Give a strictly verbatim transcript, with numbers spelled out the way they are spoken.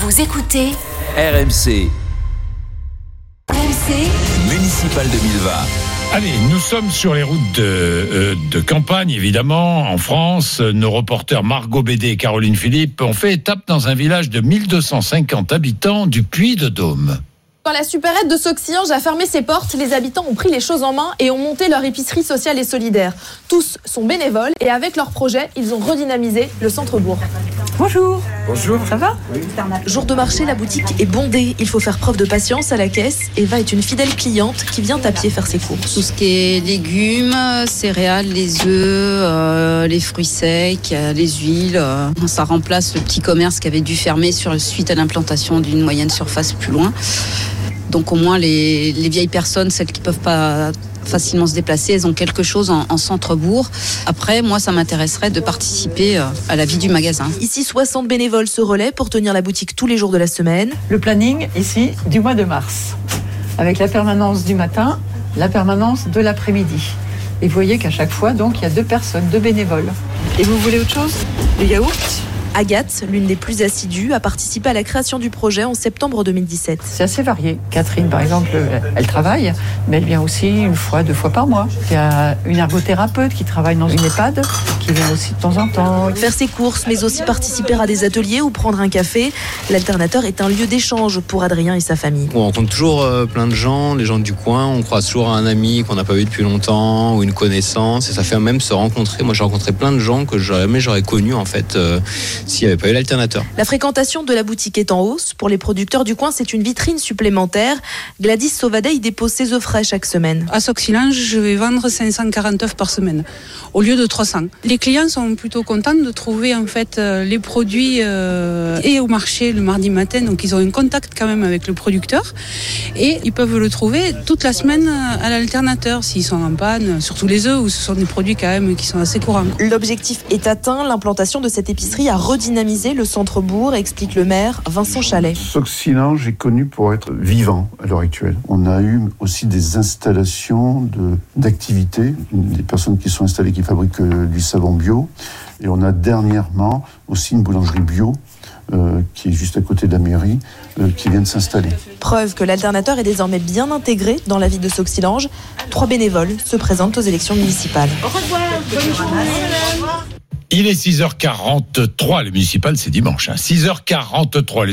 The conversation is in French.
Vous écoutez R M C. R M C Municipal deux mille vingt. Allez, nous sommes sur les routes de, euh, de campagne, évidemment, en France. Nos reporters Margot Bédé et Caroline Philippe ont fait étape dans un village de mille deux cent cinquante habitants du Puy-de-Dôme. Quand la supérette de Sauxillange a fermé ses portes, les habitants ont pris les choses en main et ont monté leur épicerie sociale et solidaire. Tous sont bénévoles et avec leur projet, ils ont redynamisé le centre-bourg. Bonjour. Bonjour. Ça va ? Oui. Jour de marché, la boutique est bondée. Il faut faire preuve de patience à la caisse. Eva est une fidèle cliente qui vient à pied faire ses courses. Tout ce qui est légumes, céréales, les œufs, euh, les fruits secs, euh, les huiles. Euh, ça remplace le petit commerce qui avait dû fermer sur, suite à l'implantation d'une moyenne surface plus loin. Donc au moins les, les vieilles personnes, celles qui ne peuvent pas facilement se déplacer, elles ont quelque chose en, en centre-bourg. Après, moi, ça m'intéresserait de participer à la vie du magasin. Ici, soixante bénévoles se relaient pour tenir la boutique tous les jours de la semaine. Le planning ici du mois de mars, avec la permanence du matin, la permanence de l'après-midi. Et vous voyez qu'à chaque fois, donc, il y a deux personnes, deux bénévoles. Et vous voulez autre chose ? Le yaourt ? Agathe, l'une des plus assidues, a participé à la création du projet en septembre deux mille dix-sept. C'est assez varié. Catherine, par exemple, elle travaille, mais elle vient aussi une fois, deux fois par mois. Il y a une ergothérapeute qui travaille dans une EHPAD, qui vient aussi de temps en temps. Faire ses courses, mais aussi participer à des ateliers ou prendre un café. L'alternateur est un lieu d'échange pour Adrien et sa famille. On rencontre toujours euh, plein de gens, les gens du coin. On croise toujours un ami qu'on n'a pas vu depuis longtemps ou une connaissance. Et ça fait même se rencontrer. Moi, j'ai rencontré plein de gens que jamais j'aurais connus, en fait, euh, s'il n'y avait pas eu l'alternateur. La fréquentation de la boutique est en hausse. Pour les producteurs du coin, c'est une vitrine supplémentaire. Gladys Sauvadet y dépose ses œufs frais chaque semaine. À Sauxillange, je vais vendre cinq cent quarante œufs par semaine, au lieu de trois cents. Les clients sont plutôt contents de trouver en fait les produits euh, et au marché le mardi matin. Donc ils ont un contact quand même avec le producteur et ils peuvent le trouver toute la semaine à l'alternateur s'ils sont en panne, surtout les œufs où ce sont des produits quand même qui sont assez courants. L'objectif est atteint. L'implantation de cette épicerie a redynamisé le centre-bourg, explique le maire Vincent Chalet. Sauxillange est connu pour être vivant à l'heure actuelle. On a eu aussi des installations de, d'activités, des personnes qui sont installées qui fabriquent euh, du savon bio. Et on a dernièrement aussi une boulangerie bio euh, qui est juste à côté de la mairie, euh, qui vient de s'installer. Preuve que l'alternateur est désormais bien intégré dans la vie de Sauxillange. Trois bénévoles se présentent aux élections municipales. Au revoir. Bonne journée. Il est six heures quarante-trois, les municipales c'est dimanche, hein. six heures quarante-trois.